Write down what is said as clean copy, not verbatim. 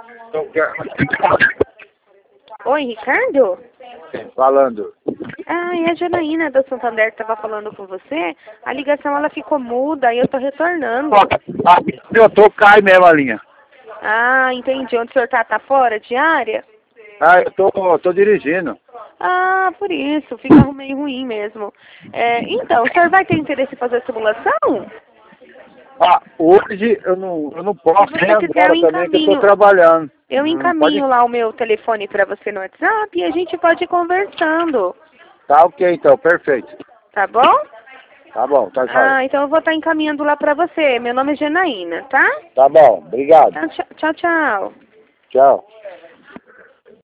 Oi, Ricardo? Falando. Ah, é a Janaína da Santander que estava falando com você. A ligação ela ficou muda e eu tô retornando. Eu tô cai mesmo a linha. Ah, entendi. Onde o senhor tá fora de área? Ah, eu tô dirigindo. Ah, por isso. Fica meio ruim mesmo. Então, o senhor vai ter interesse em fazer a simulação? Ah, hoje eu não posso, Se nem você quiser, eu agora também, que eu tô encaminho. trabalhando. Eu Pode... encaminho lá o meu telefone para você no WhatsApp e a gente pode ir conversando. Tá ok, então, perfeito. Tá bom? Tá bom, tá jóia. Ah, então eu vou estar encaminhando lá para você. Meu nome é Janaína, tá? Tá bom, obrigado. Então, tchau, tchau. Tchau.